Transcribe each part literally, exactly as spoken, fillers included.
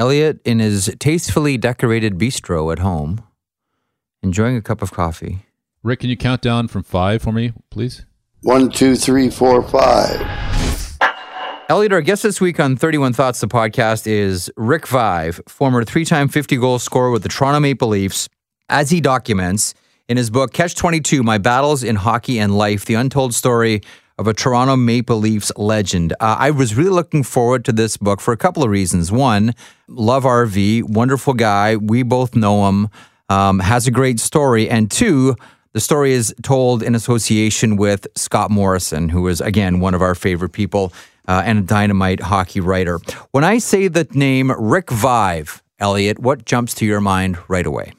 Elliot, in his tastefully decorated bistro at home, enjoying a cup of coffee. Rick, can you count down from five for me, please? One, two, three, four, five. Elliot, our guest this week on thirty-one Thoughts, the podcast, is Rick Vaive, former three-time fifty-goal scorer with the Toronto Maple Leafs, as he documents in his book, Catch twenty-two, My Battles in Hockey and Life, the untold story of a Toronto Maple Leafs legend. Uh, I was really looking forward to this book for a couple of reasons. One, love R V, wonderful guy. We both know him, um, has a great story. And two, the story is told in association with Scott Morrison, who is, again, one of our favorite people uh, and a dynamite hockey writer. When I say the name Rick Vaive, Elliot, what jumps to your mind right away?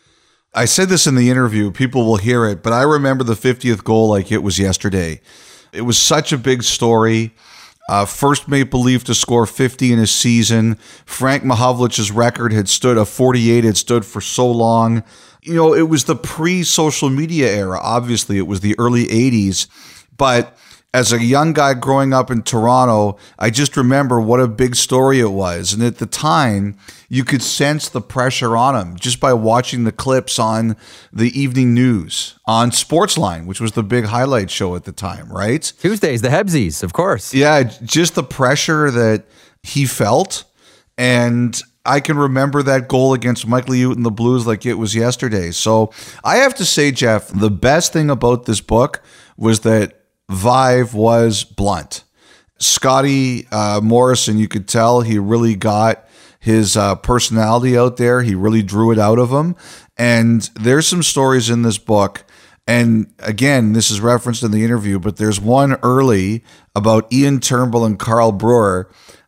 I said this in the interview. People will hear it, but I remember the fiftieth goal like it was yesterday. It was such a big story. Uh, first Maple Leaf to score fifty in a season. Frank Mahovlich's record had stood, a forty-eight had stood for so long. You know, it was the pre-social media era. Obviously, it was the early eighties. But as a young guy growing up in Toronto, I just remember what a big story it was. And at the time, you could sense the pressure on him just by watching the clips on the evening news, on Sportsline, which was the big highlight show at the time, right? Tuesdays, the Hebsies, of course. Yeah, just the pressure that he felt. And I can remember that goal against Mike Liut and the Blues like it was yesterday. So I have to say, Jeff, the best thing about this book was that Vaive was blunt. Scotty uh, Morrison, you could tell he really got his uh, personality out there. He really drew it out of him. And there's some stories in this book. And again, this is referenced in the interview, but there's one early about Ian Turnbull and Carl Brewer.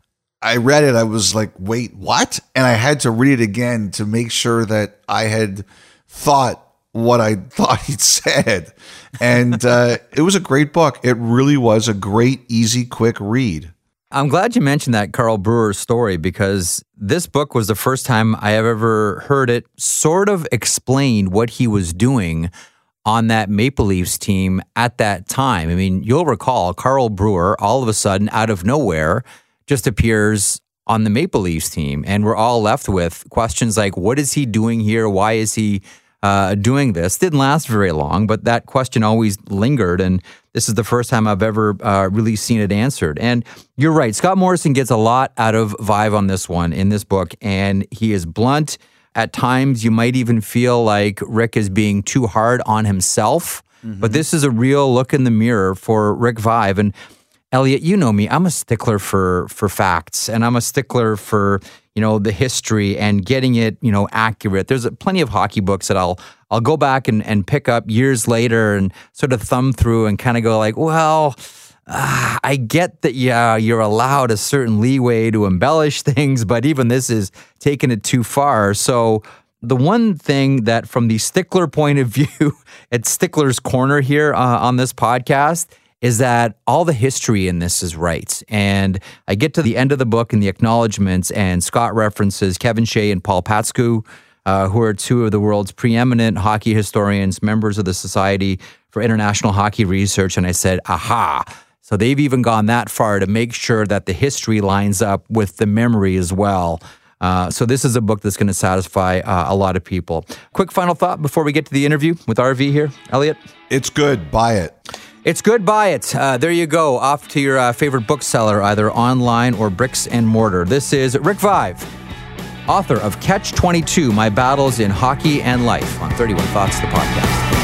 I read it. I was like, wait, what? And I had to read it again to make sure that I had thought what I thought he'd said. And uh, it was a great book. It really was a great, easy, quick read. I'm glad you mentioned that Carl Brewer story, because this book was the first time I have ever heard it sort of explain what he was doing on that Maple Leafs team at that time. I mean, you'll recall Carl Brewer all of a sudden out of nowhere just appears on the Maple Leafs team. And we're all left with questions like, what is he doing here? Why is he Uh, doing this? Didn't last very long, but that question always lingered, and this is the first time I've ever uh, really seen it answered. And you're right, Scott Morrison gets a lot out of Vaive on this one, in this book, and he is blunt. At times, you might even feel like Rick is being too hard on himself, mm-hmm. but this is a real look in the mirror for Rick Vaive. And Elliot, you know me, I'm a stickler for for facts, and I'm a stickler for, you know, the history and getting it, you know, accurate. There's a, plenty of hockey books that I'll I'll go back and, and pick up years later and sort of thumb through and kind of go like, well, uh, I get that, yeah, you're allowed a certain leeway to embellish things, but even this is taking it too far. So the one thing that from the stickler point of view at Stickler's Corner here uh, on this podcast is that all the history in this is right. And I get to the end of the book and the acknowledgments, and Scott references Kevin Shea and Paul Patskou, uh, who are two of the world's preeminent hockey historians, members of the Society for International Hockey Research. And I said, aha. So they've even gone that far to make sure that the history lines up with the memory as well. Uh, so this is a book that's going to satisfy uh, a lot of people. Quick final thought before we get to the interview with R V here, Elliot? It's good. Buy it. It's good, buy it. Uh, there you go, off to your uh, favorite bookseller, either online or bricks and mortar. This is Rick Vaive, author of Catch twenty-two, My Battles in Hockey and Life, on thirty-one Thoughts, the podcast.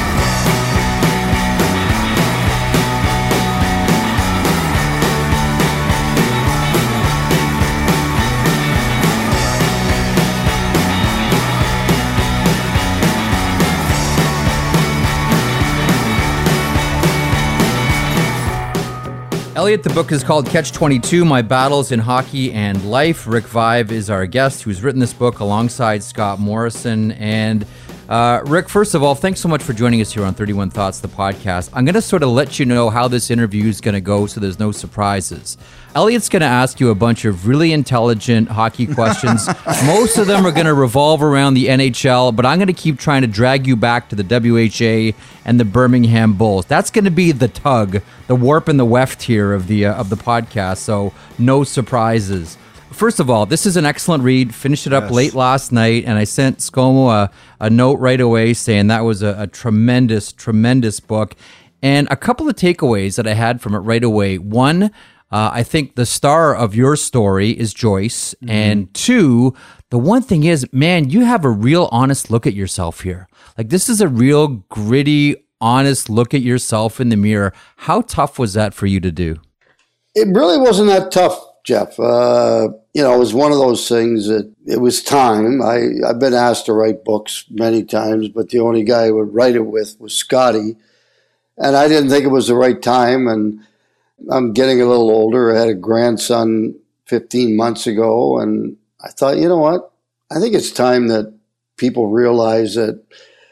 Elliot, the book is called Catch twenty-two, My Battles in Hockey and Life. Rick Vaive is our guest, who's written this book alongside Scott Morrison. And uh, Rick, first of all, thanks so much for joining us here on thirty-one Thoughts, the podcast. I'm going to sort of let you know how this interview is going to go so there's no surprises. Elliot's going to ask you a bunch of really intelligent hockey questions. Most of them are going to revolve around the N H L, but I'm going to keep trying to drag you back to the W H A and the Birmingham Bulls. That's going to be the tug, the warp and the weft here of the uh, of the podcast, so no surprises. First of all, this is an excellent read. Finished it up Yes. late last night, and I sent ScoMo a, a note right away saying that was a, a tremendous, tremendous book. And a couple of takeaways that I had from it right away. One, uh, I think the star of your story is Joyce. Mm-hmm. And two, the one thing is, man, you have a real honest look at yourself here. Like, this is a real gritty, honest look at yourself in the mirror. How tough was that for you to do? It really wasn't that tough, Jeff. Uh, you know, it was one of those things that it was time. I, I've been asked to write books many times, but the only guy I would write it with was Scotty. And I didn't think it was the right time. And I'm getting a little older. I had a grandson fifteen months ago. And I thought, you know what? I think it's time that people realize that,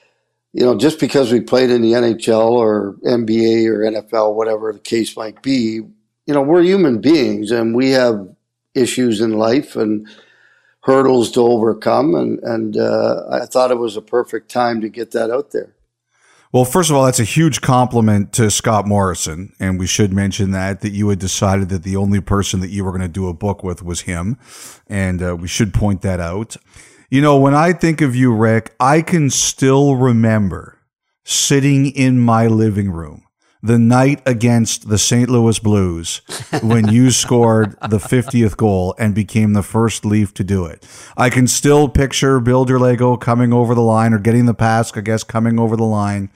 you know, just because we played in the N H L or N B A or N F L, whatever the case might be, you know, we're human beings and we have issues in life and hurdles to overcome. And, and uh, I thought it was a perfect time to get that out there. Well, first of all, that's a huge compliment to Scott Morrison. And we should mention that, that you had decided that the only person that you were going to do a book with was him. And uh, we should point that out. You know, when I think of you, Rick, I can still remember sitting in my living room the night against the Saint Louis Blues when you scored the fiftieth goal and became the first Leaf to do it. I can still picture Bill Derlego coming over the line, or getting the pass, I guess, coming over the line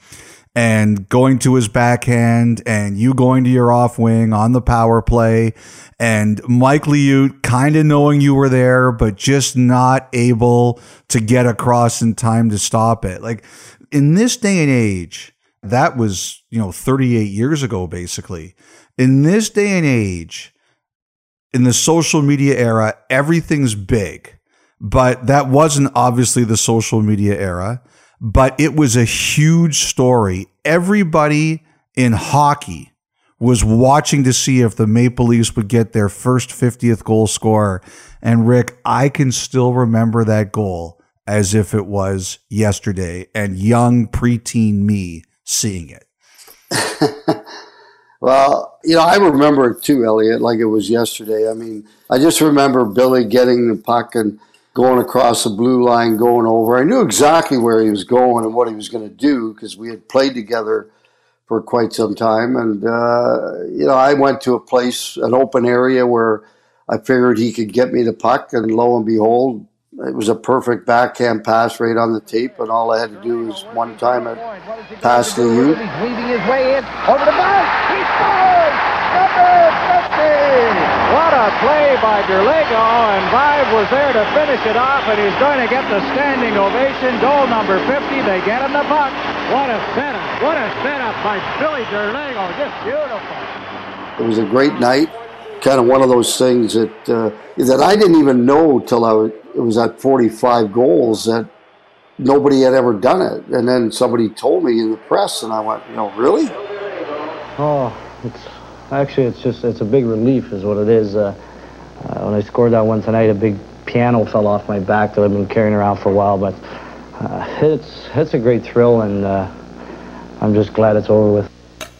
and going to his backhand, and you going to your off wing on the power play, and Mike Liut kind of knowing you were there, but just not able to get across in time to stop it. Like, in this day and age, that was, you know, thirty-eight years ago, basically. In this day and age, in the social media era, everything's big. But that wasn't obviously the social media era, but it was a huge story. Everybody in hockey was watching to see if the Maple Leafs would get their first fiftieth goal scorer. And Rick, I can still remember that goal as if it was yesterday, and young preteen me seeing it. Well, you know, I remember it too, Elliot, like it was yesterday. I mean, I just remember Billy getting the puck and going across the blue line, going over. I knew exactly where he was going and what he was going to do because we had played together for quite some time. And, uh, you know, I went to a place, an open area where I figured he could get me the puck, and lo and behold, it was a perfect backhand pass right on the tape, and all I had to do was one time it pass to you. He's weaving his way in over the back. He scores! Number fifty! What a play by Derlego, and Vive was there to finish it off, and he's going to get the standing ovation. Goal number fifty. They get him the puck. What a setup! What a setup by Billy Derlego! Just beautiful. It was a great night. Kind of one of those things that uh, that I didn't even know till I was, it was at forty-five goals that nobody had ever done it. And then somebody told me in the press, and I went, you know, really? Oh, it's actually, it's just, it's a big relief is what it is. Uh, uh, when I scored that one tonight, a big piano fell off my back that I've been carrying around for a while, but uh, it's, it's a great thrill, and uh, I'm just glad it's over with.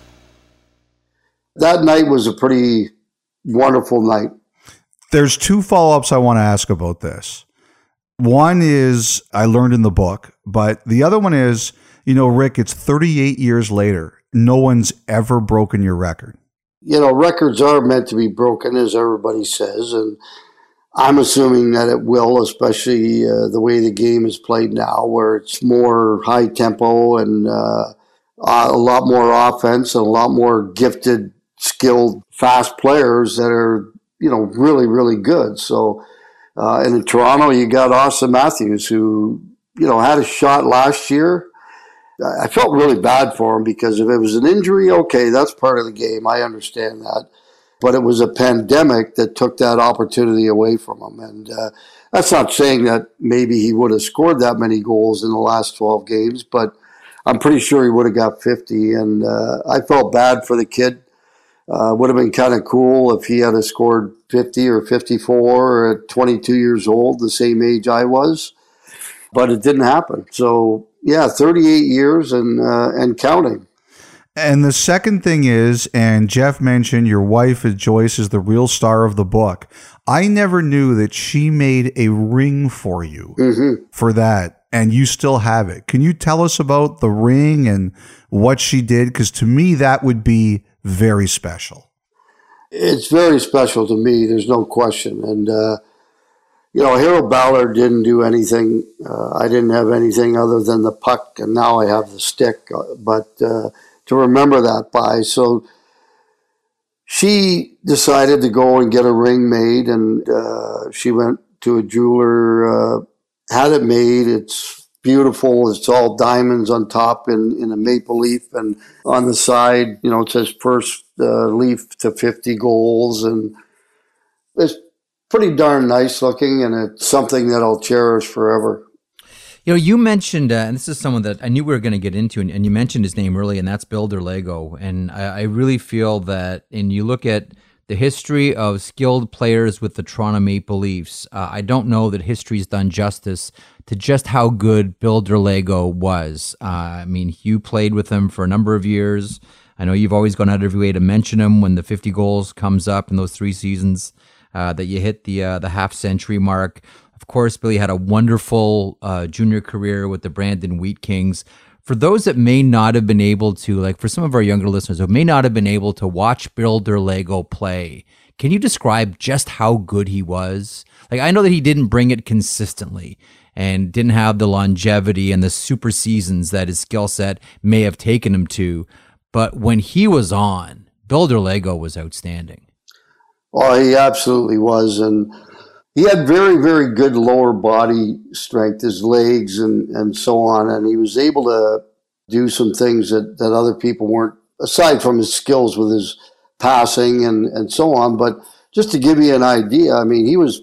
That night was a pretty wonderful night. There's two follow-ups I want to ask about this. One is I learned in the book, but the other one is, you know, Rick, it's thirty-eight years later. No one's ever broken your record. You know, records are meant to be broken, as everybody says, and I'm assuming that it will, especially uh, the way the game is played now, where it's more high tempo and uh, a lot more offense and a lot more gifted, skilled, fast players that are, you know, really, really good. So, uh, and in Toronto, you got Austin Matthews, who, you know, had a shot last year. I felt really bad for him because if it was an injury, okay, that's part of the game. I understand that. But it was a pandemic that took that opportunity away from him. And uh, that's not saying that maybe he would have scored that many goals in the last twelve games, but I'm pretty sure he would have got fifty. And uh, I felt bad for the kid. Uh, would have been kind of cool if he had scored fifty or fifty-four at twenty-two years old, the same age I was. But it didn't happen. So, yeah, thirty-eight years and uh, and counting. And the second thing is, and Jeff mentioned your wife, Joyce, is the real star of the book. I never knew that she made a ring for you mm-hmm. for that, and you still have it. Can you tell us about the ring and what she did? Because to me, that would be very special. It's very special to me. There's no question. And, uh, you know, Harold Ballard didn't do anything. Uh, I didn't have anything other than the puck, and now I have the stick. But uh, to remember that by. So she decided to go and get a ring made, and uh, she went to a jeweler, uh, had it made. It's beautiful. It's all diamonds on top in, in a maple leaf, and on the side, you know, it says first uh, leaf to fifty goals, and it's pretty darn nice looking, and it's something that I'll cherish forever. You know, you mentioned, uh, and this is someone that I knew we were going to get into, and, and you mentioned his name early, and that's Bill Derlego. And I, I really feel that, and you look at the history of skilled players with the Toronto Maple Leafs, uh, I don't know that history's done justice to just how good Bill Derlego was. Uh, I mean, you played with him for a number of years. I know you've always gone out of your way to mention him when the fifty goals comes up in those three seasons uh, that you hit the uh, the half century mark. Of course, Billy had a wonderful uh, junior career with the Brandon Wheat Kings. For those that may not have been able to, like for some of our younger listeners who may not have been able to watch Bill Derlego play, can you describe just how good he was? Like, I know that he didn't bring it consistently and didn't have the longevity and the super seasons that his skill set may have taken him to, but when he was on, Bill Derlego was outstanding. Oh, he absolutely was, and he had very, very good lower body strength, his legs and, and so on, and he was able to do some things that, that other people weren't, aside from his skills with his passing and, and so on. But just to give you an idea, I mean, he was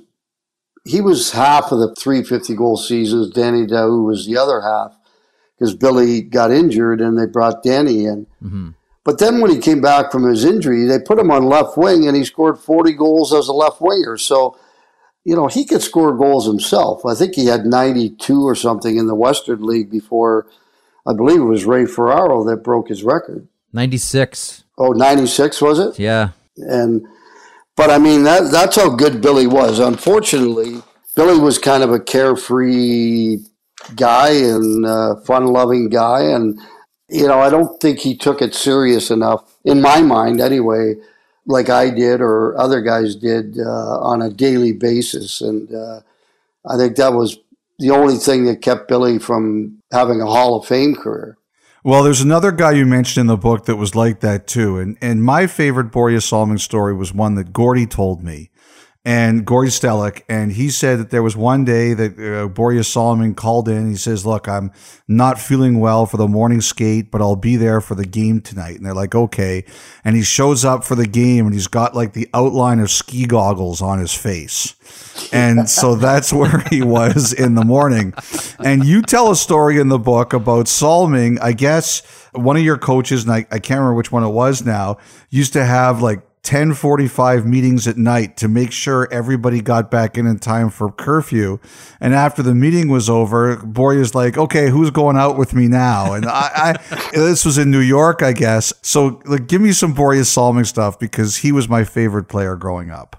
he was half of the three fifty-goal seasons. Danny Daoust was the other half because Billy got injured and they brought Danny in. Mm-hmm. But then when he came back from his injury, they put him on left wing and he scored forty goals as a left winger. So, you know, he could score goals himself. I think he had ninety-two or something in the Western League before, I believe it was Ray Ferraro that broke his record. ninety-six. Oh, ninety-six was it? Yeah. And, but I mean, that that's how good Billy was. Unfortunately, Billy was kind of a carefree guy and uh, fun-loving guy. And, you know, I don't think he took it serious enough, in my mind anyway, like I did or other guys did uh, on a daily basis. And uh, I think that was the only thing that kept Billy from having a Hall of Fame career. Well, there's another guy you mentioned in the book that was like that too. And and my favorite Borje Salming story was one that Gordy told me. And Gordy Stellick, and he said that there was one day that uh, Borje Salming called in. He says, look, I'm not feeling well for the morning skate, but I'll be there for the game tonight. And they're like, okay. And he shows up for the game, and he's got like the outline of ski goggles on his face. And so that's where he was in the morning. And you tell a story in the book about Salming. I guess one of your coaches, and I, I can't remember which one it was now, used to have like ten forty-five meetings at night to make sure everybody got back in in time for curfew. And after the meeting was over, Borje's like, okay, who's going out with me now? And I, I this was in New York, I guess. So like, give me some Borje Salming stuff because he was my favorite player growing up.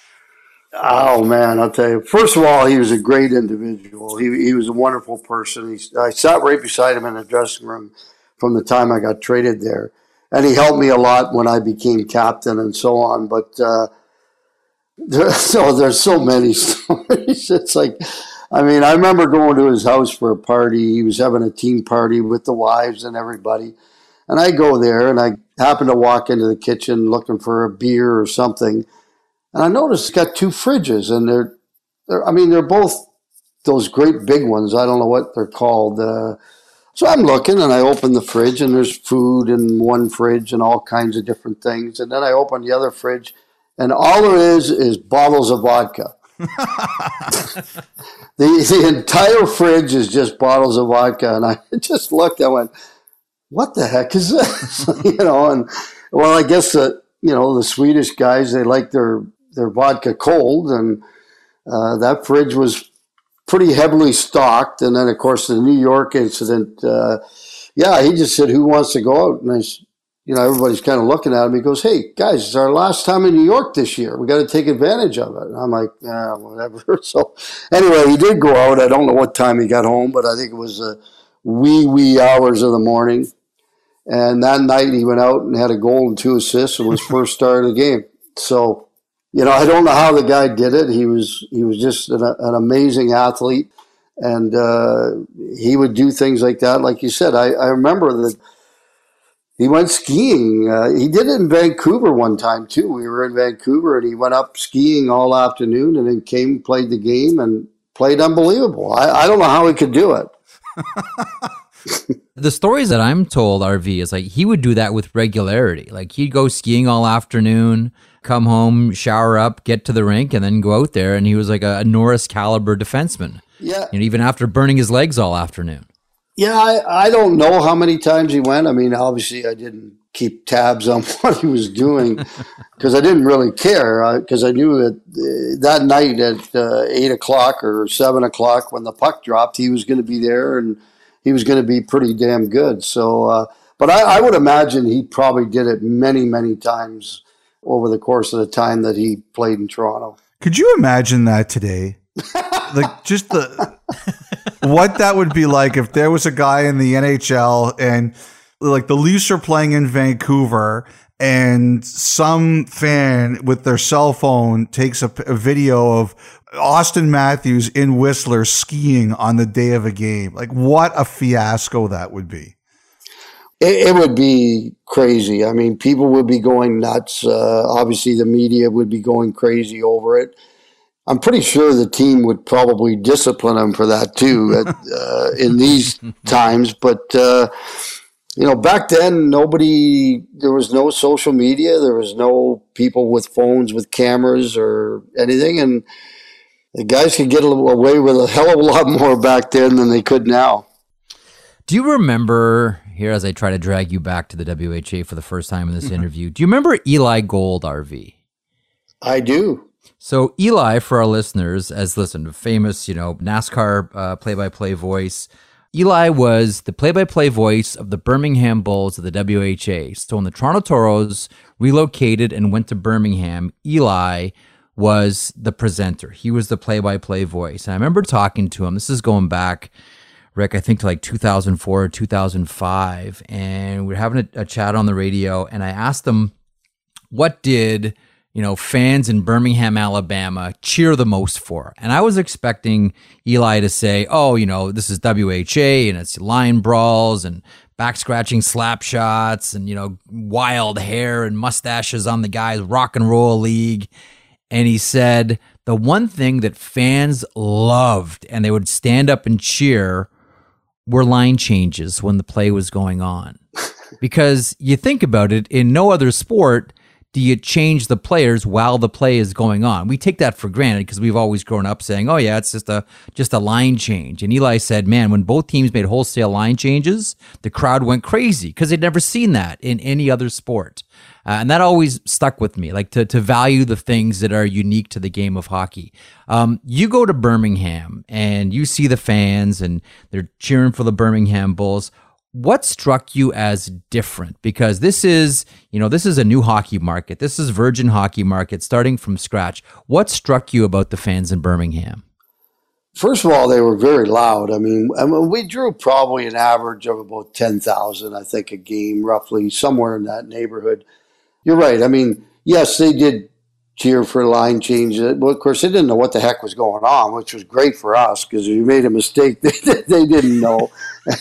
Oh, man, I'll tell you. First of all, he was a great individual. He he was a wonderful person. He, I sat right beside him in the dressing room from the time I got traded there. And he helped me a lot when I became captain and so on. But uh, there, so there's so many stories. It's like, I mean, I remember going to his house for a party. He was having a team party with the wives and everybody. And I go there, and I happen to walk into the kitchen looking for a beer or something. And I noticed it's got two fridges, and they're, they're I mean, they're both those great big ones. I don't know what they're called. Uh, so I'm looking, and I open the fridge, and there's food in one fridge and all kinds of different things. And then I open the other fridge, and all there is is bottles of vodka. the the entire fridge is just bottles of vodka, and I just looked. I went, "What the heck is this?" you know, and well, I guess the you know the Swedish guys, they like their their vodka cold, and uh, that fridge was pretty heavily stocked. And then, of course, the New York incident. Uh, yeah, he just said, "Who wants to go out?" And I, you know, everybody's kind of looking at him. He goes, "Hey, guys, it's our last time in New York this year. We got to take advantage of it." And I'm like, "Yeah, whatever." So anyway, he did go out. I don't know what time he got home, but I think it was a wee, wee hours of the morning. And that night he went out and had a goal and two assists and was first star of the game. So, you know, I don't know how the guy did it. He was he was just an, an amazing athlete. And uh, he would do things like that. Like you said, I, I remember that he went skiing. Uh, he did it in Vancouver one time, too. We were in Vancouver, and he went up skiing all afternoon and then came, played the game, and played unbelievable. I, I don't know how he could do it. The stories that I'm told, R V, is like he would do that with regularity. Like he'd go skiing all afternoon, come home, shower up, get to the rink, and then go out there. And he was like a, a Norris caliber defenseman. Yeah. And even after burning his legs all afternoon. Yeah, I, I don't know how many times he went. I mean, obviously I didn't keep tabs on what he was doing because I didn't really care because I knew that uh, that night at uh, eight o'clock or seven o'clock when the puck dropped, he was going to be there and he was going to be pretty damn good. So, uh, but I, I would imagine he probably did it many, many times over the course of the time that he played in Toronto. Could you imagine that today? Like just the what that would be like if there was a guy in the N H L and like the Leafs are playing in Vancouver and some fan with their cell phone takes a, a video of Auston Matthews in Whistler skiing on the day of a game. Like what a fiasco that would be. It, it would be crazy. I mean, people would be going nuts. Uh, obviously the media would be going crazy over it. I'm pretty sure the team would probably discipline him for that too at, uh, in these times. But, uh, you know, back then, nobody, there was no social media. There was no people with phones with cameras or anything. And the guys could get away with a hell of a lot more back then than they could now. Do you remember, here as I try to drag you back to the W H A for the first time in this interview, do you remember Eli Gold, R V? I do. So Eli, for our listeners, as listen, famous, you know, NASCAR uh, play-by-play voice. Eli was the play-by-play voice of the Birmingham Bulls of the W H A. So when the Toronto Toros relocated and went to Birmingham, Eli was the presenter. He was the play-by-play voice. And I remember talking to him. This is going back, Rick, I think to like two thousand four or two thousand five. And we were having a, a chat on the radio. And I asked him, what did... you know, fans in Birmingham, Alabama cheer the most for? And I was expecting Eli to say, oh, you know, this is W H A and it's line brawls and back scratching slap shots and, you know, wild hair and mustaches on the guys, rock and roll league. And he said the one thing that fans loved and they would stand up and cheer were line changes when the play was going on. Because you think about it, in no other sport do you change the players while the play is going on? We take that for granted because we've always grown up saying, oh yeah, it's just a just a line change. And Eli said, man, when both teams made wholesale line changes, the crowd went crazy because they'd never seen that in any other sport. Uh, and that always stuck with me, like to, to value the things that are unique to the game of hockey. Um, you go to Birmingham and you see the fans and they're cheering for the Birmingham Bulls. What struck you as different? Because this is, you know, this is a new hockey market. This is virgin hockey market starting from scratch. What struck you about the fans in Birmingham? First of all, they were very loud. I mean, I mean we drew probably an average of about ten thousand, I think, a game, roughly, somewhere in that neighborhood. You're right. I mean, yes, they did cheer for line change. Well, of course, they didn't know what the heck was going on, which was great for us because if you made a mistake, they, they didn't know.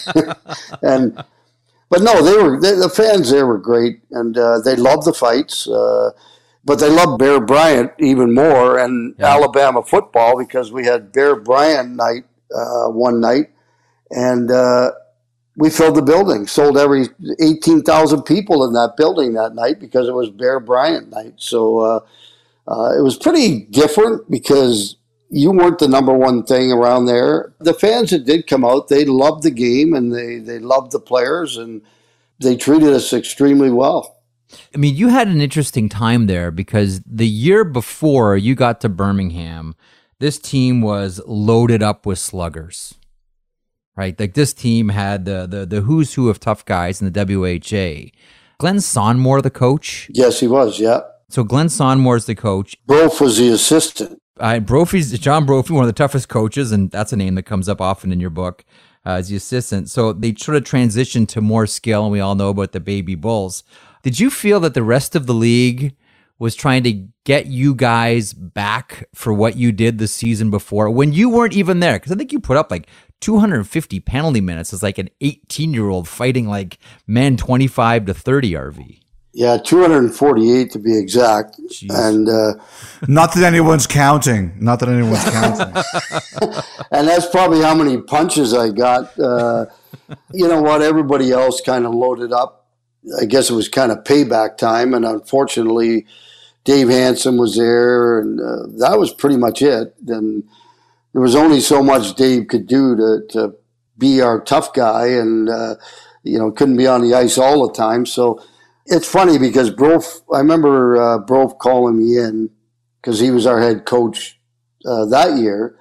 and but no, they were they, the fans there were great, and uh, they loved the fights. Uh, but they loved Bear Bryant even more, and yeah. Alabama football because we had Bear Bryant night uh, one night, and uh, we filled the building. Sold every eighteen thousand people in that building that night because it was Bear Bryant night. So. Uh, Uh, it was pretty different because you weren't the number one thing around there. The fans that did come out, they loved the game and they, they loved the players and they treated us extremely well. I mean, you had an interesting time there because the year before you got to Birmingham, this team was loaded up with sluggers, right? Like this team had the the, the who's who of tough guys in the W H A. Glenn Sonmore the coach? Yes, he was, yeah. So Glenn Sonmore's the coach. Brof was the assistant. Uh, Brophy's, John Brophy, one of the toughest coaches, and that's a name that comes up often in your book uh, as the assistant. So they sort of transitioned to more skill, and we all know about the Baby Bulls. Did you feel that the rest of the league was trying to get you guys back for what you did the season before when you weren't even there? Because I think you put up like two hundred fifty penalty minutes as like an eighteen-year-old fighting like men twenty-five to thirty, R V. Yeah, two hundred forty-eight to be exact. Jeez. And uh, Not that anyone's counting. Not that anyone's counting. and that's probably how many punches I got. Uh, you know what? Everybody else kind of loaded up. I guess it was kind of payback time, and unfortunately, Dave Hansen was there, and uh, that was pretty much it. And there was only so much Dave could do to, to be our tough guy, and uh, you know, couldn't be on the ice all the time. So it's funny because Brof, I remember uh, Brof calling me in because he was our head coach uh, that year,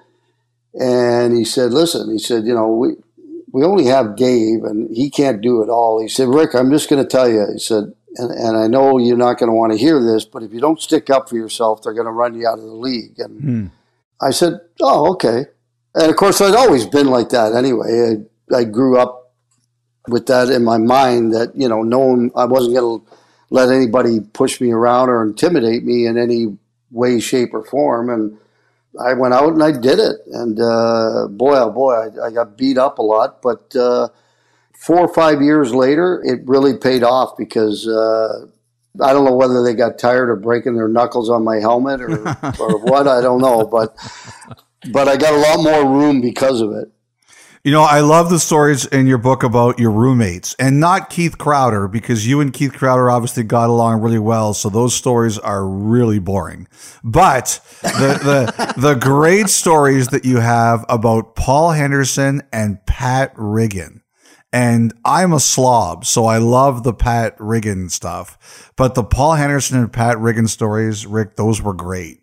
and he said, "Listen," he said, "you know, we." We only have Dave, and he can't do it all." He said, "Rick, I'm just going to tell you," he said, and, and I know you're not going to want to hear this, but if you don't stick up for yourself, they're going to run you out of the league. And hmm. I said, "Oh, okay." And of course, I'd always been like that anyway. I, I grew up with that in my mind that, you know, knowing I wasn't going to let anybody push me around or intimidate me in any way, shape, or form. And I went out and I did it. And uh, boy, oh boy, I, I got beat up a lot. But uh, four or five years later, it really paid off because uh, I don't know whether they got tired of breaking their knuckles on my helmet or, or what. I don't know. But but I got a lot more room because of it. You know, I love the stories in your book about your roommates, and not Keith Crowder, because you and Keith Crowder obviously got along really well. So those stories are really boring. But the the the great stories that you have about Paul Henderson and Pat Riggin. And I'm a slob, so I love the Pat Riggin stuff. But the Paul Henderson and Pat Riggin stories, Rick, those were great.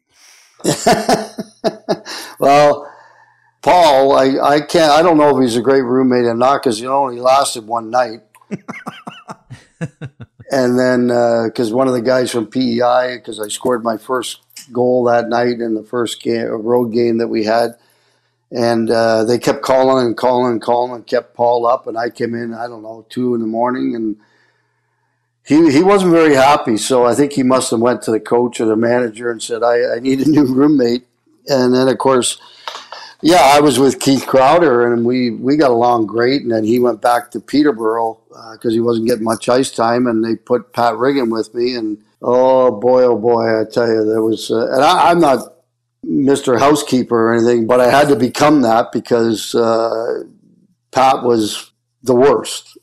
Well, Paul, I, I can't. I don't know if he's a great roommate or not because he only lasted one night. And then because uh, one of the guys from P E I, because I scored my first goal that night in the first game, road game that we had, and uh, they kept calling and calling and calling and kept Paul up, and I came in, I don't know, two in the morning, and he he wasn't very happy. So I think he must have went to the coach or the manager and said, I, I need a new roommate. And then, of course, yeah, I was with Keith Crowder, and we, we got along great. And then he went back to Peterborough because uh, he wasn't getting much ice time, and they put Pat Riggin with me. And oh boy, oh boy, I tell you, there was. Uh, and I, I'm not Mister Housekeeper or anything, but I had to become that because uh, Pat was the worst.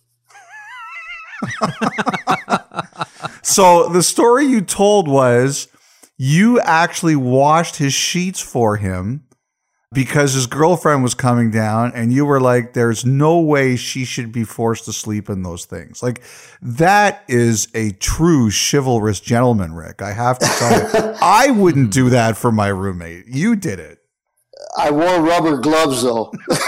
So the story you told was you actually washed his sheets for him because his girlfriend was coming down, and you were like, there's no way she should be forced to sleep in those things. Like, that is a true chivalrous gentleman, Rick. I have to tell you. I wouldn't do that for my roommate. You did it. I wore rubber gloves, though.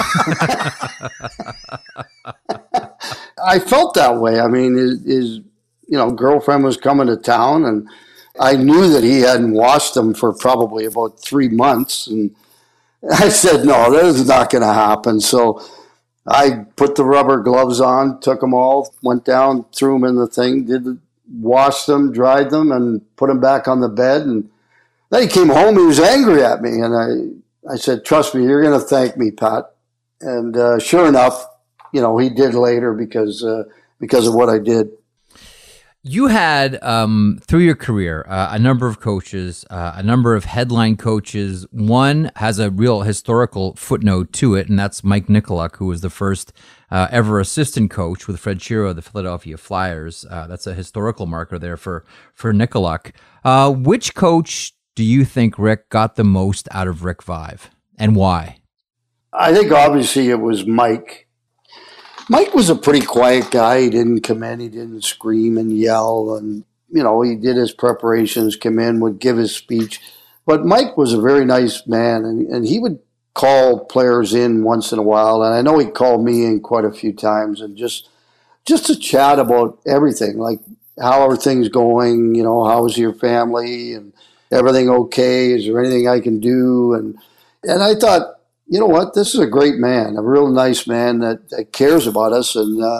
I felt that way. I mean, his, his you know, girlfriend was coming to town, and I knew that he hadn't washed them for probably about three months, and I said, no, this is not going to happen. So I put the rubber gloves on, took them all, went down, threw them in the thing, did the, washed them, dried them, and put them back on the bed. And then he came home. He was angry at me. And I, I said, trust me, you're going to thank me, Pat. And uh, sure enough, you know, he did later because uh, because of what I did. You had, um, through your career, uh, a number of coaches, uh, a number of headline coaches. One has a real historical footnote to it, and that's Mike Nicoluk, who was the first uh, ever assistant coach with Fred Shero of the Philadelphia Flyers. Uh, that's a historical marker there for, for Nicoluk. Uh, which coach do you think, Rick, got the most out of Rick Vaive, and why? I think obviously it was Mike. Mike was a pretty quiet guy. He didn't come in. He didn't scream and yell. And, you know, he did his preparations, come in, would give his speech. But Mike was a very nice man, and, and he would call players in once in a while. And I know he called me in quite a few times and just just to chat about everything. Like, how are things going? You know, how's your family and everything okay? Is there anything I can do? And and I thought, you know what, this is a great man, a real nice man that, that cares about us. And uh,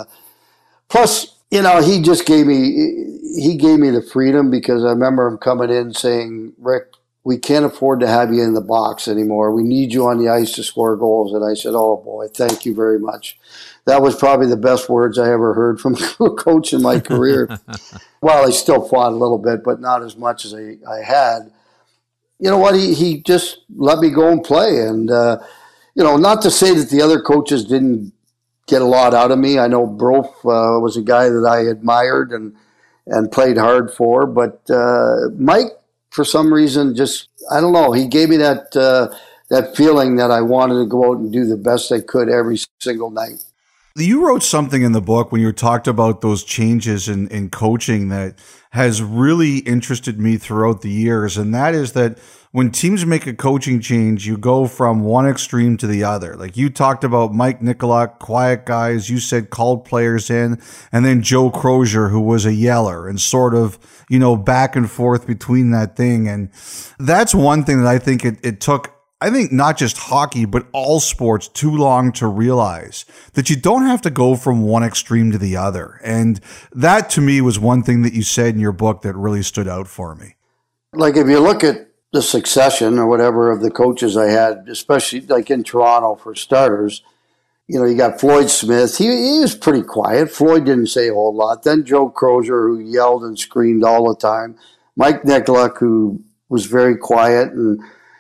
plus, you know, he just gave me he gave me the freedom, because I remember him coming in saying, Rick, we can't afford to have you in the box anymore. We need you on the ice to score goals. And I said, oh, boy, thank you very much. That was probably the best words I ever heard from a coach in my career. Well, I still fought a little bit, but not as much as I, I had. You know what? He, he just let me go and play. And, uh, you know, not to say that the other coaches didn't get a lot out of me. I know Brof uh, was a guy that I admired and, and played hard for. But uh, Mike, for some reason, just, I don't know, he gave me that uh, that feeling that I wanted to go out and do the best I could every single night. You wrote something in the book when you talked about those changes in, in coaching that has really interested me throughout the years, and that is that when teams make a coaching change, you go from one extreme to the other. Like you talked about Mike Nicolak, quiet guys, you said called players in, and then Joe Crozier, who was a yeller, and sort of, you know, back and forth between that thing. And that's one thing that I think it, it took, I think not just hockey, but all sports too long to realize that you don't have to go from one extreme to the other. And that to me was one thing that you said in your book that really stood out for me. Like if you look at the succession or whatever of the coaches I had, especially like in Toronto for starters, you know, you got Floyd Smith. He, he was pretty quiet. Floyd didn't say a whole lot. Then Joe Crozier, who yelled and screamed all the time. Mike Nicolak, who was very quiet and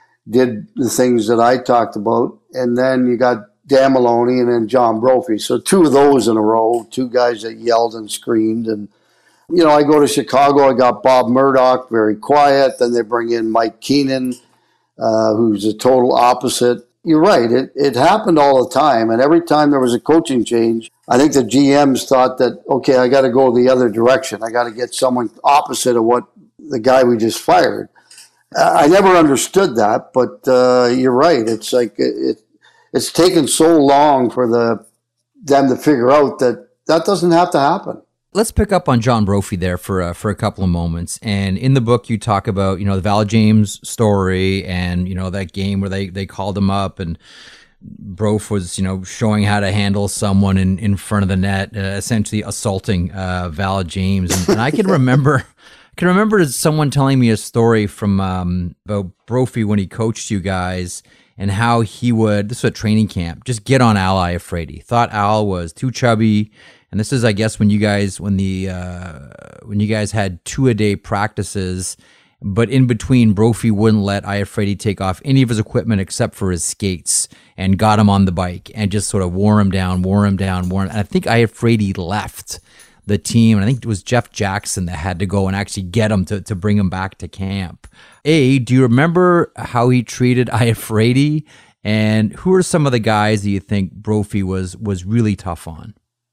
did the things that I talked about. And then you got Dan Maloney and then John Brophy. So two of those in a row, two guys that yelled and screamed. And, you know, I go to Chicago, I got Bob Murdoch, very quiet. Then they bring in Mike Keenan, uh, who's a total opposite. You're right, it, it happened all the time. And every time there was a coaching change, I think the G Ms thought that, okay, I got to go the other direction. I got to get someone opposite of what the guy we just fired. I never understood that, but uh, you're right. It's like it, it's taken so long for the them to figure out that that doesn't have to happen. Let's pick up on John Brophy there for uh, for a couple of moments. And in the book, you talk about, you know, the Val James story and, you know, that game where they, they called him up and Brof was, you know, showing how to handle someone in, in front of the net, uh, essentially assaulting uh, Val James. And, and I can remember... I can remember someone telling me a story from um, about Brophy when he coached you guys and how he would, this was a training camp, just get on Al Iafrate. Thought Al was too chubby. And this is, I guess, when you guys, when the, uh, when you guys had two a day practices, but in between, Brophy wouldn't let Iafrate take off any of his equipment except for his skates and got him on the bike and just sort of wore him down, wore him down, wore him. And I think Iafrate left the team, and I think it was Jeff Jackson that had to go and actually get him to, to bring him back to camp. A, do you remember how he treated Iafrate, and who are some of the guys that you think Brophy was was really tough on?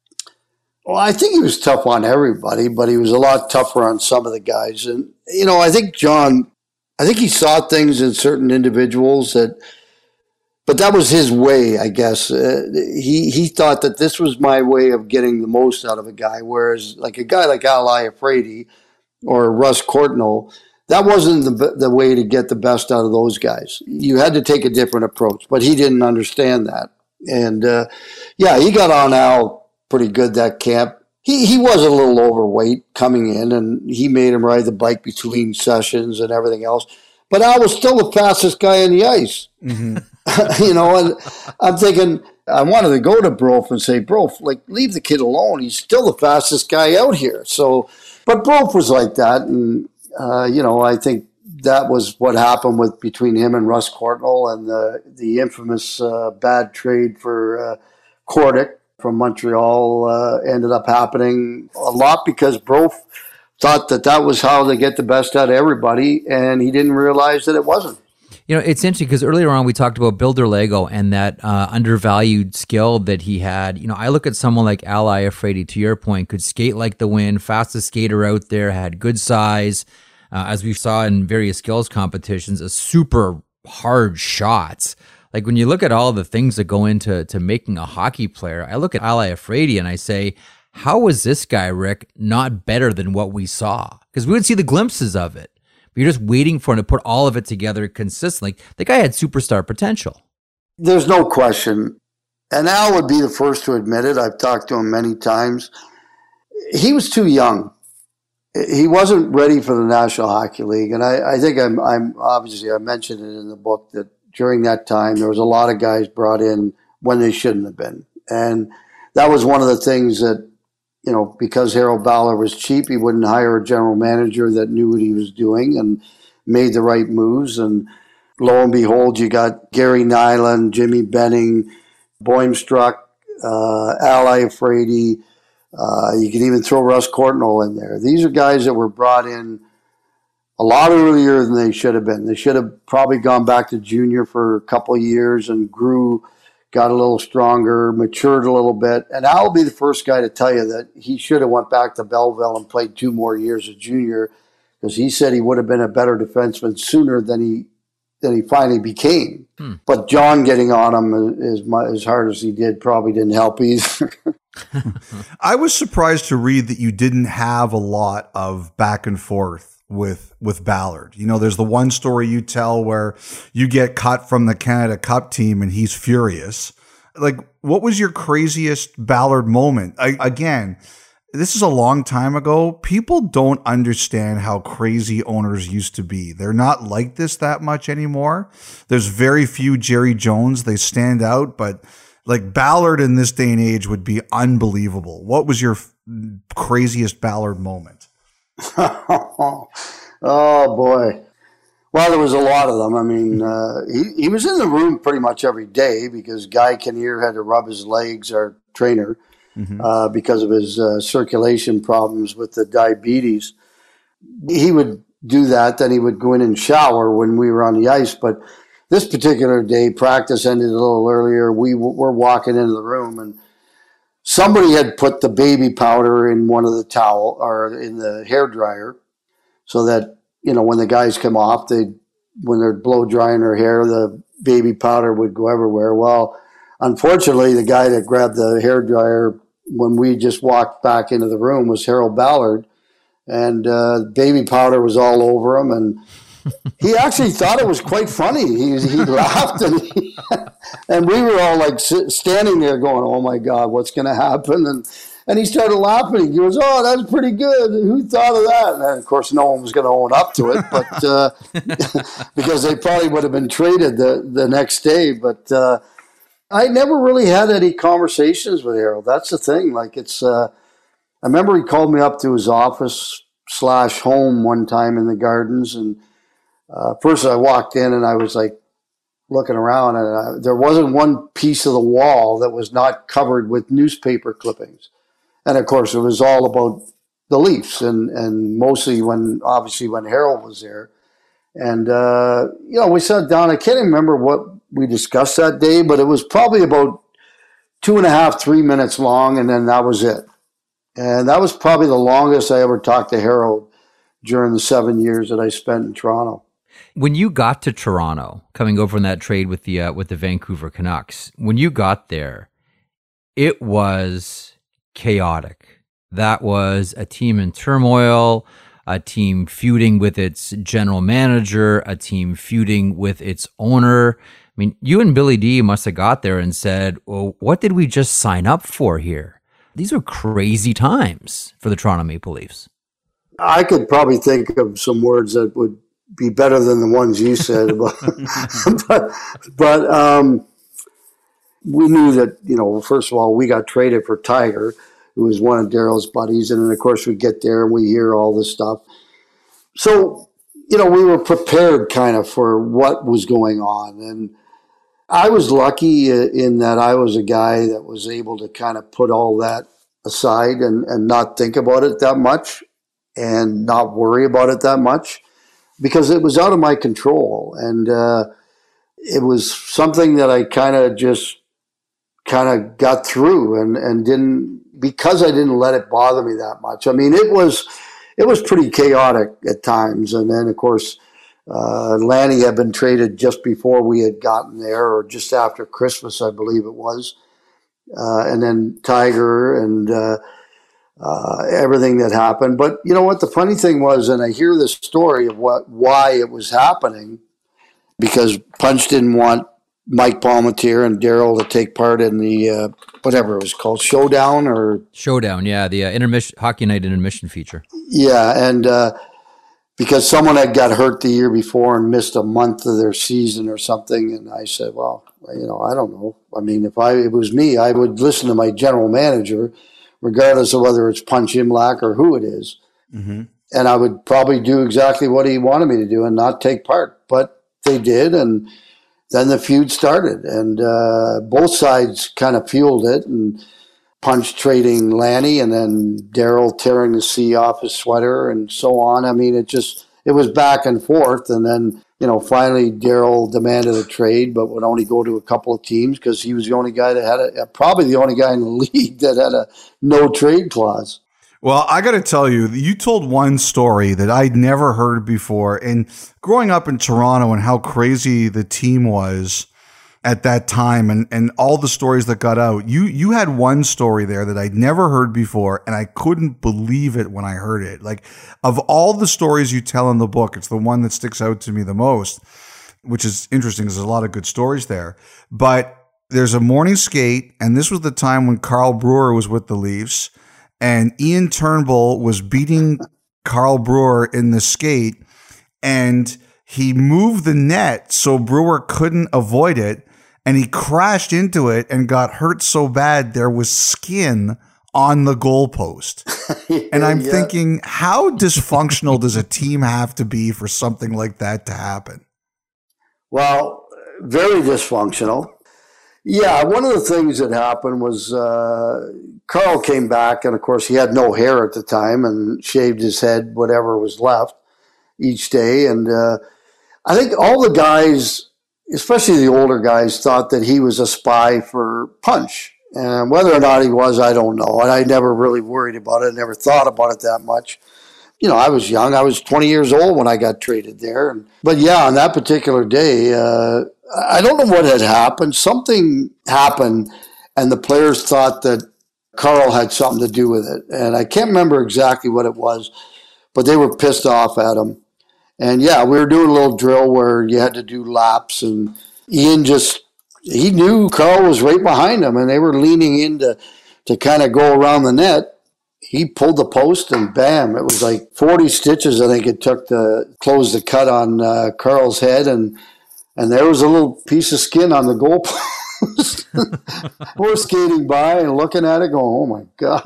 Well, I think he was tough on everybody, but he was a lot tougher on some of the guys. And, you know, I think John, I think he saw things in certain individuals that, but that was his way, I guess. Uh, he he thought that this was my way of getting the most out of a guy, whereas like a guy like Al Iafrate or Russ Courtnall, that wasn't the the way to get the best out of those guys. You had to take a different approach, but he didn't understand that. And, uh, yeah, he got on Al pretty good that camp. He he was a little overweight coming in, and he made him ride the bike between sessions and everything else. But Al was still the fastest guy on the ice. Mm-hmm. You know, and I'm thinking, I wanted to go to Brof and say, Brof, like, leave the kid alone. He's still the fastest guy out here. So, but Brof was like that. And, uh, you know, I think that was what happened with between him and Russ Courtnall and the, the infamous uh, bad trade for uh, Kordic from Montreal uh, ended up happening a lot because Brof thought that that was how they get the best out of everybody, and he didn't realize that it wasn't. You know, it's interesting because earlier on we talked about Bill Derlego and that uh, undervalued skill that he had. You know, I look at someone like Al Iafrate, to your point, could skate like the wind, fastest skater out there, had good size, uh, as we saw in various skills competitions, a super hard shots. Like when you look at all the things that go into to making a hockey player, I look at Al Iafrate and I say, how was this guy, Rick, not better than what we saw? Because we would see the glimpses of it. But you're just waiting for him to put all of it together consistently. The guy had superstar potential. There's no question. And Al would be the first to admit it. I've talked to him many times. He was too young. He wasn't ready for the National Hockey League. And I, I think I'm, I'm obviously, I mentioned it in the book that during that time, there was a lot of guys brought in when they shouldn't have been. And that was one of the things that, you know, because Harold Ballard was cheap, he wouldn't hire a general manager that knew what he was doing and made the right moves. And lo and behold, you got Gary Nyland, Jimmy Benning, Boimstruck, uh, Al Iafrate. Uh, you can even throw Russ Courtnall in there. These are guys that were brought in a lot earlier than they should have been. They should have probably gone back to junior for a couple of years and grew, got a little stronger, matured a little bit. And Al will be the first guy to tell you that he should have went back to Belleville and played two more years as junior, because he said he would have been a better defenseman sooner than he than he finally became. Hmm. But John getting on him as, as hard as he did probably didn't help either. I was surprised to read that you didn't have a lot of back and forth with with Ballard. You know, there's the one story you tell where you get cut from the Canada Cup team and he's furious. Like, what was your craziest Ballard moment? I, again, this is a long time ago. People don't understand how crazy owners used to be. They're not like this that much anymore. There's very few Jerry Jones. They stand out, but like Ballard in this day and age would be unbelievable. What was your f- craziest Ballard moment? Oh, boy. Well, there was a lot of them. I mean, uh, he, he was in the room pretty much every day because Guy Kinnear had to rub his legs, our trainer, mm-hmm. uh, because of his uh, circulation problems with the diabetes. He would do that. Then he would go in and shower when we were on the ice. But this particular day, practice ended a little earlier. We w- were walking into the room and somebody had put the baby powder in one of the towel or in the hair dryer so that, you know, when the guys come off, they, when they're blow drying their hair, the baby powder would go everywhere. Well, unfortunately, the guy that grabbed the hair dryer when we just walked back into the room was Harold Ballard, and uh, baby powder was all over him. And he actually thought it was quite funny. He he laughed, and he, and we were all like standing there going, "Oh my God, what's going to happen?" And and he started laughing. He goes, "Oh, that's pretty good. Who thought of that?" And then, of course, no one was going to own up to it, but uh, because they probably would have been traded the the next day. But uh, I never really had any conversations with Harold. That's the thing. Like it's, uh, I remember he called me up to his office slash home one time in the Gardens, and Uh, first, I walked in and I was like looking around, and I, there wasn't one piece of the wall that was not covered with newspaper clippings. And of course, it was all about the Leafs, and, and mostly when, obviously, when Harold was there. And, uh, you know, we sat down. I can't remember what we discussed that day, but it was probably about two and a half, three minutes long, and then that was it. And that was probably the longest I ever talked to Harold during the seven years that I spent in Toronto. When you got to Toronto, coming over in that trade with the uh, with the Vancouver Canucks, when you got there, it was chaotic. That was a team in turmoil, a team feuding with its general manager, a team feuding with its owner. I mean, you and Billy D must have got there and said, well, what did we just sign up for here? These are crazy times for the Toronto Maple Leafs. I could probably think of some words that would be better than the ones you said. but but, but um, we knew that, you know, first of all, we got traded for Tiger, who was one of Daryl's buddies. And then, of course, we get there and we hear all this stuff. So, you know, we were prepared kind of for what was going on. And I was lucky in that I was a guy that was able to kind of put all that aside and, and not think about it that much and not worry about it that much, because it was out of my control. And uh, it was something that I kind of just kind of got through and, and didn't, because I didn't let it bother me that much. I mean, it was, it was pretty chaotic at times. And then, of course, uh, Lanny had been traded just before we had gotten there, or just after Christmas, I believe it was. Uh, and then Tiger and, uh, uh, everything that happened. But you know what? The funny thing was, and I hear this story of what why it was happening, because Punch didn't want Mike Palmateer and Daryl to take part in the uh, whatever it was called, Showdown or Showdown, yeah, the uh, intermission hockey night intermission feature. Yeah, and uh, because someone had got hurt the year before and missed a month of their season or something, and I said, well, you know, I don't know. I mean, if I it was me, I would listen to my general manager, regardless of whether it's Punch Imlach or who it is. Mm-hmm. And I would probably do exactly what he wanted me to do and not take part. But they did, and then the feud started, and uh, both sides kind of fueled it, and Punch trading Lanny, and then Daryl tearing the C off his sweater, and so on. I mean, it just, it was back and forth, and then, you know, finally Daryl demanded a trade, but would only go to a couple of teams because he was the only guy that had a, probably the only guy in the league that had a no trade clause. Well, I got to tell you, you told one story that I'd never heard before. And growing up in Toronto and how crazy the team was at that time and, and all the stories that got out, you you had one story there that I'd never heard before, and I couldn't believe it when I heard it. Like, of all the stories you tell in the book, it's the one that sticks out to me the most, which is interesting because there's a lot of good stories there. But there's a morning skate, and this was the time when Carl Brewer was with the Leafs, and Ian Turnbull was beating Carl Brewer in the skate, and he moved the net so Brewer couldn't avoid it, and he crashed into it and got hurt so bad there was skin on the goalpost. And I'm yeah. thinking, how dysfunctional does a team have to be for something like that to happen? Well, very dysfunctional. Yeah, one of the things that happened was uh, Carl came back, and of course he had no hair at the time and shaved his head, whatever was left, each day. And uh, I think all the guys, especially the older guys, thought that he was a spy for Punch. And whether or not he was, I don't know. And I never really worried about it, never thought about it that much. You know, I was young. I was twenty years old when I got traded there. And, but yeah, on that particular day, uh, I don't know what had happened. Something happened, and the players thought that Carl had something to do with it. And I can't remember exactly what it was, but they were pissed off at him. And yeah, we were doing a little drill where you had to do laps, and Ian just, he knew Carl was right behind him, and they were leaning in to, to kind of go around the net. He pulled the post, and bam, it was like forty stitches, I think it took to close the cut on uh, Carl's head, and and there was a little piece of skin on the goalpost. We're skating by and looking at it going, oh my God.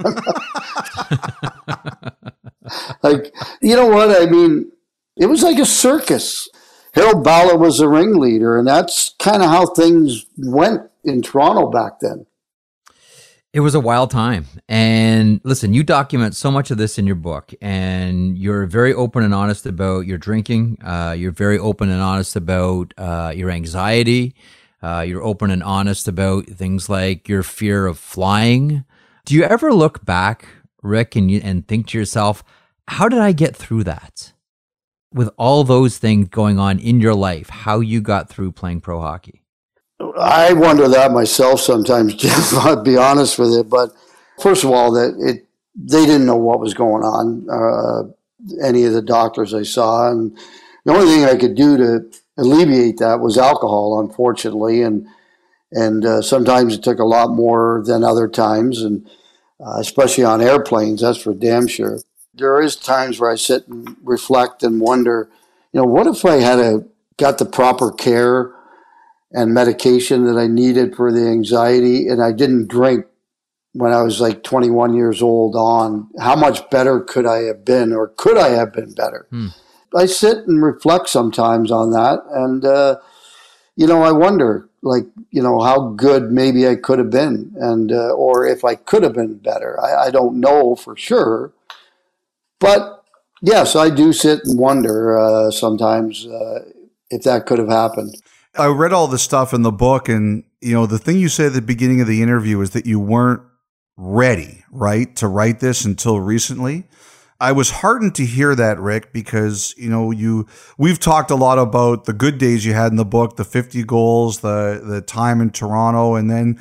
Like, you know what? I mean, it was like a circus. Harold Balla was the ringleader, and that's kind of how things went in Toronto back then. It was a wild time. And listen, you document so much of this in your book, and you're very open and honest about your drinking. Uh, you're very open and honest about uh, your anxiety. Uh, you're open and honest about things like your fear of flying. Do you ever look back, Rick, and you, and think to yourself, how did I get through that? With all those things going on in your life, how you got through playing pro hockey? I wonder that myself sometimes, Jeff, I'll be honest with you. But first of all, that it they didn't know what was going on, uh, any of the doctors I saw. And the only thing I could do to alleviate that was alcohol, unfortunately. And and uh, sometimes it took a lot more than other times, and uh, especially on airplanes, that's for damn sure. There is times where I sit and reflect and wonder, you know, what if I had a, got the proper care and medication that I needed for the anxiety, and I didn't drink when I was like twenty-one years old on, how much better could I have been, or could I have been better? Hmm. I sit and reflect sometimes on that, and, uh, you know, I wonder, like, you know, how good maybe I could have been, and uh, or if I could have been better. I, I don't know for sure, but yes, I do sit and wonder uh, sometimes uh, if that could have happened. I read all the stuff in the book, and, you know, the thing you said at the beginning of the interview is that you weren't ready, right, to write this until recently. I was heartened to hear that, Rick, because, you know, you we've talked a lot about the good days you had in the book, the fifty goals, the the time in Toronto, and then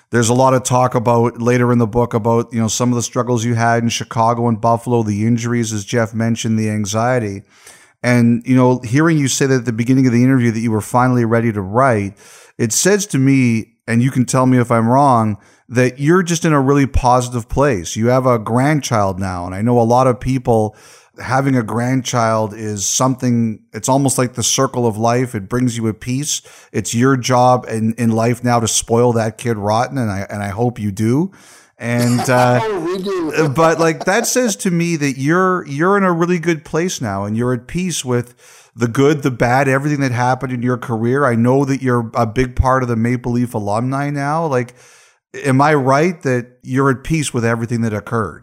There's a lot of talk about later in the book about, you know, some of the struggles you had in Chicago and Buffalo, the injuries, as Jeff mentioned, the anxiety. And, you know, hearing you say that at the beginning of the interview that you were finally ready to write, it says to me, and you can tell me if I'm wrong, that you're just in a really positive place. You have a grandchild now. And I know a lot of people, having a grandchild is something, it's almost like the circle of life. It brings you a peace. It's your job in, in life now to spoil that kid rotten. And I, and I hope you do. And, uh, Oh, we do. but like that says to me that you're, you're in a really good place now and you're at peace with the good, the bad, everything that happened in your career. I know that you're a big part of the Maple Leaf alumni now. Like, am I right that you're at peace with everything that occurred?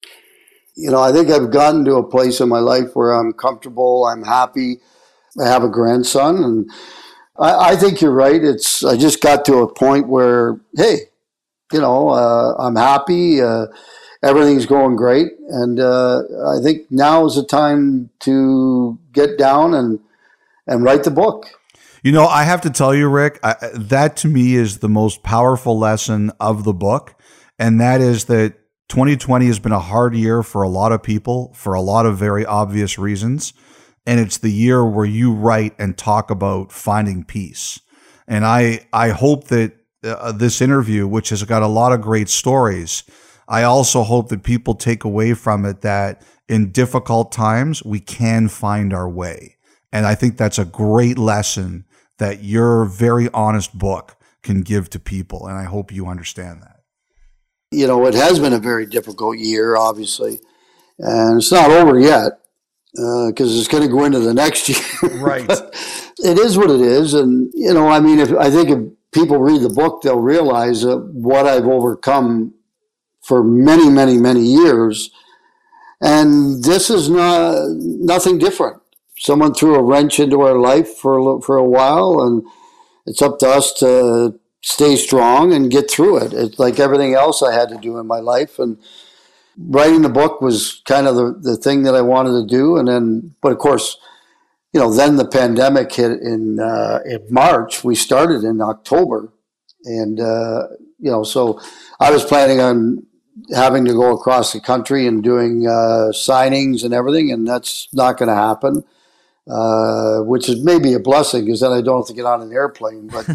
You know, I think I've gotten to a place in my life where I'm comfortable, I'm happy. I have a grandson, and I, I think you're right. It's I just got to a point where, hey, you know, uh, I'm happy. Uh, everything's going great, and uh, I think now is the time to get down and and write the book. You know, I have to tell you, Rick, I, that to me is the most powerful lesson of the book, and that is that twenty twenty has been a hard year for a lot of people for a lot of very obvious reasons. And it's the year where you write and talk about finding peace. And I, I hope that uh, this interview, which has got a lot of great stories, I also hope that people take away from it that in difficult times, we can find our way. And I think that's a great lesson that your very honest book can give to people. And I hope you understand that. You know, it has been a very difficult year, obviously, and it's not over yet because uh, it's going to go into the next year. Right. It is what it is, and you know, I mean, if I think if people read the book, they'll realize uh, what I've overcome for many, many, many years, and this is not nothing different. Someone threw a wrench into our life for a, for a while, and it's up to us to stay strong and get through it. It's like everything else I had to do in my life. And writing the book was kind of the, the thing that I wanted to do. And then, but of course, you know, then the pandemic hit in, uh, in March. We started in October. And, uh, you know, so I was planning on having to go across the country and doing uh, signings and everything. And that's not going to happen. Uh, which is maybe a blessing because then I don't have to get on an airplane. But,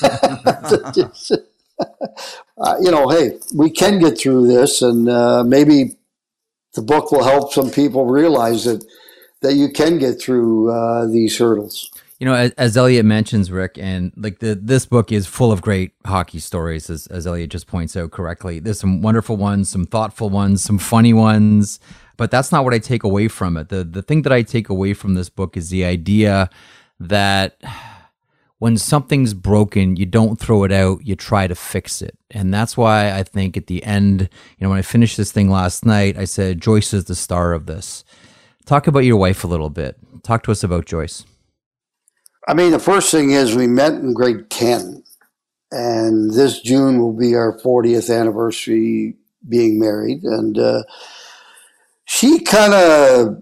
uh, you know, hey, we can get through this, and uh, maybe the book will help some people realize that, that you can get through uh, these hurdles. You know, as, as Elliot mentions, Rick, and like the this book is full of great hockey stories, as, as Elliot just points out correctly. There's some wonderful ones, some thoughtful ones, some funny ones. But that's not what I take away from it. The the thing that I take away from this book is the idea that when something's broken, you don't throw it out, you try to fix it. And that's why I think at the end, you know, when I finished this thing last night, I said, Joyce is the star of this. Talk about your wife a little bit. Talk to us about Joyce. I mean, the first thing is we met in grade ten. And this June will be our fortieth anniversary being married. And, uh, she kind of,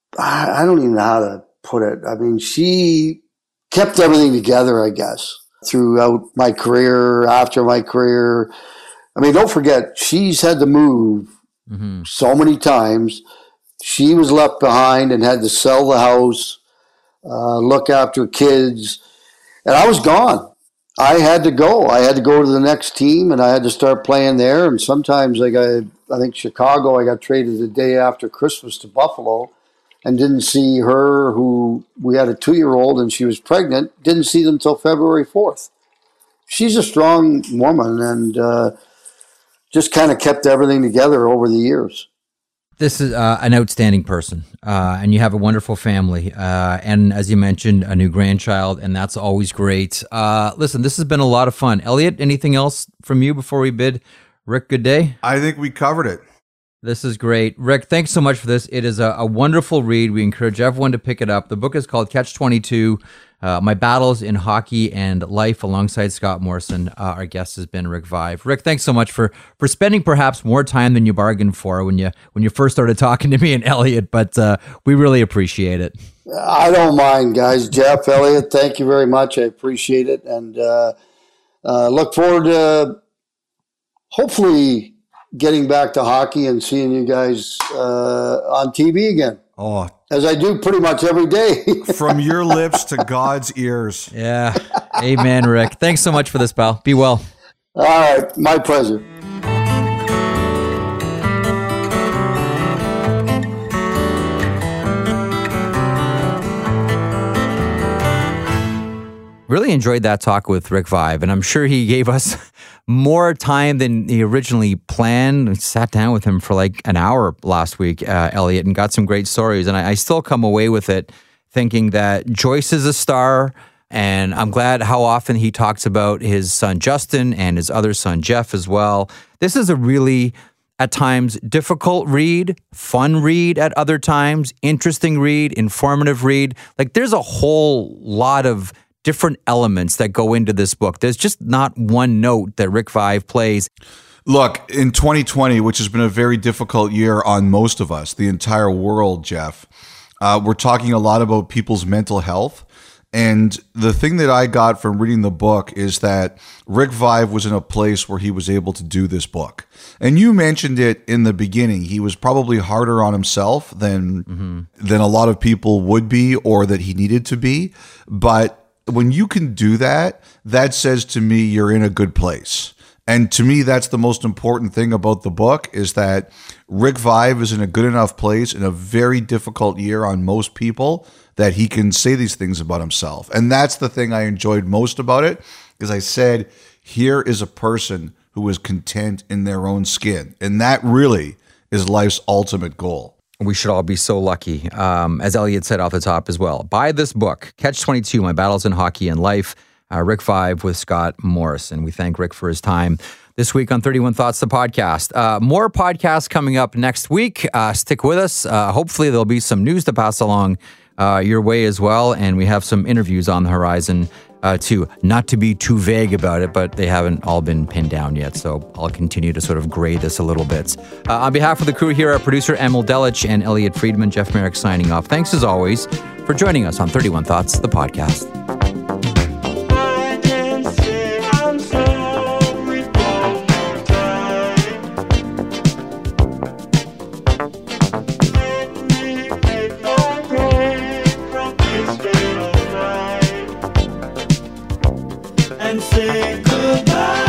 I don't even know how to put it. I mean, she kept everything together, I guess, throughout my career, after my career. I mean, don't forget, she's had to move mm-hmm. so many times. She was left behind and had to sell the house, uh, look after kids, and I was gone. I had to go. I had to go to the next team, and I had to start playing there. And sometimes, like I, I think Chicago, I got traded the day after Christmas to Buffalo, and didn't see her. Who we had a two-year-old, and she was pregnant. Didn't see them until February fourth. She's a strong woman, and uh, just kind of kept everything together over the years. This is uh, an outstanding person, uh, and you have a wonderful family, uh, and as you mentioned, a new grandchild, and that's always great. Uh, listen, this has been a lot of fun. Elliot, anything else from you before we bid Rick good day? I think we covered it. This is great. Rick, thanks so much for this. It is a, a wonderful read. We encourage everyone to pick it up. The book is called Catch twenty-two, uh, My Battles in Hockey and Life, alongside Scott Morrison. Uh, our guest has been Rick Vaive. Rick, thanks so much for for spending perhaps more time than you bargained for when you when you first started talking to me and Elliot, but uh, we really appreciate it. I don't mind, guys. Jeff, Elliot, thank you very much. I appreciate it, and uh, uh, look forward to hopefully getting back to hockey and seeing you guys uh, on T V again. Oh, as I do pretty much every day. From your lips to God's ears. Yeah. Amen, Rick. Thanks so much for this, pal. Be well. All right. My pleasure. Really enjoyed that talk with Rick Vaive, and I'm sure he gave us more time than he originally planned. We sat down with him for like an hour last week, uh, Elliot, and got some great stories. And I, I still come away with it thinking that Joyce is a star, and I'm glad how often he talks about his son Justin and his other son Jeff as well. This is a really, at times, difficult read, fun read at other times, interesting read, informative read. Like there's a whole lot of different elements that go into this book. There's just not one note that Rick Vaive plays. Look, in twenty twenty, which has been a very difficult year on most of us, the entire world, Jeff, uh, we're talking a lot about people's mental health. And the thing that I got from reading the book is that Rick Vaive was in a place where he was able to do this book. And you mentioned it in the beginning. He was probably harder on himself than mm-hmm. than a lot of people would be, or that he needed to be. But when you can do that, that says to me you're in a good place. And to me, that's the most important thing about the book, is that Rick Vaive is in a good enough place in a very difficult year on most people that he can say these things about himself. And that's the thing I enjoyed most about it, because I said, here is a person who is content in their own skin. And that really is life's ultimate goal. We should all be so lucky. Um, as Elliot said off the top as well, buy this book, Catch twenty-two, My Battles in Hockey and Life, uh, Rick Vaive with Scott Morris. And we thank Rick for his time this week on thirty-one Thoughts, the podcast. Uh, more podcasts coming up next week. Uh, stick with us. Uh, hopefully there'll be some news to pass along uh, your way as well. And we have some interviews on the horizon Uh, too. Not to be too vague about it, but they haven't all been pinned down yet, so I'll continue to sort of grade this a little bit. Uh, on behalf of the crew here, our producer Emil Delich and Elliot Friedman, Jeff Merrick signing off. Thanks as always for joining us on thirty-one Thoughts, the podcast. And say goodbye.